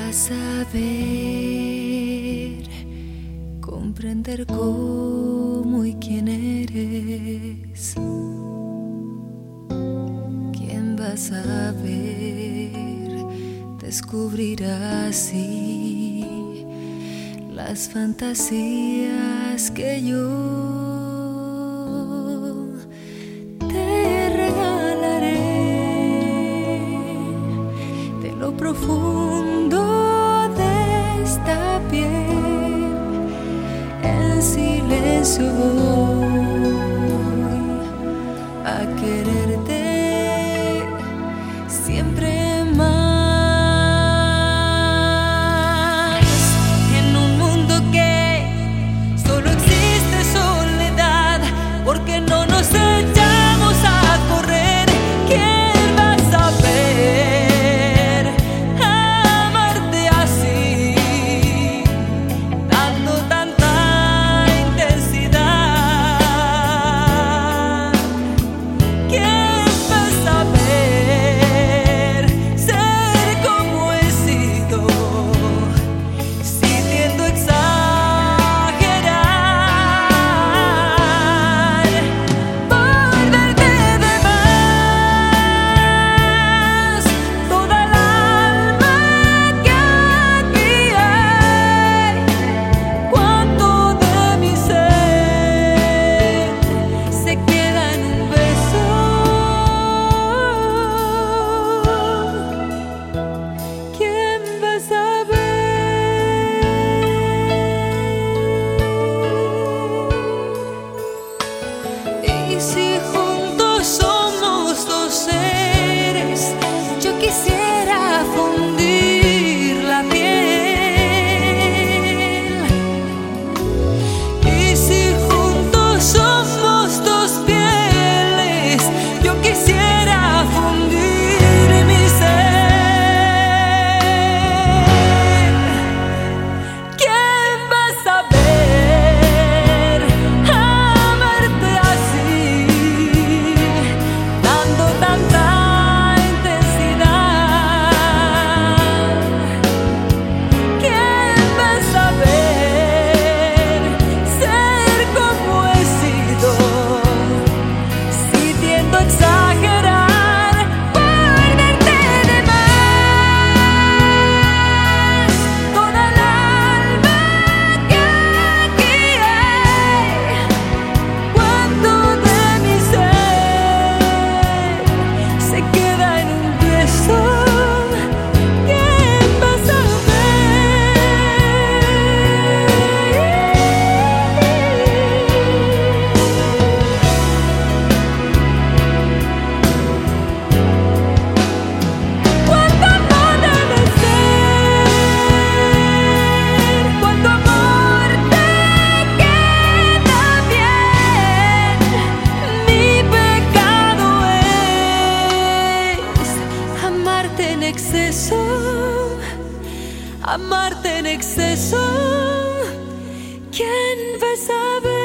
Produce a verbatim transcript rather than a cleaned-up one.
vas a ver, comprender cómo y quién eres. ¿Quién vas a ver? Descubrirás así las fantasías que yo te regalaré de lo profundo de esta piel. En silencio voy a quererte siempre más. En un mundo que solo existe soledad, porque no nos echamos a correr. ¿Quién va a saber amarte así, dando tanta intensidad? ¿Quién va a saber ser como he sido, sintiendo exagerar, por darte de más toda el alma que aquí hay? Cuánto de mi ser se queda en un beso. ¿Quién va a saber? Y si juntos somos dos seres, yo quisiera fundir la piel. Y si juntos somos dos pieles, yo quisiera fundir mi ser. ¿Quién va a saber amarte así, dando tanta intensidad? ¿Quién va a saber ser como he sido, sintiendo exagerar, por darte de más toda el alma que aquí hay? Cuánto de mi ser se queda en un beso. ¿Quién va a Cuánto amor debe ser, cuánto amor te queda bien. Mi pecado es amarte en exceso, amarte en exceso. ¿Quién va a saber?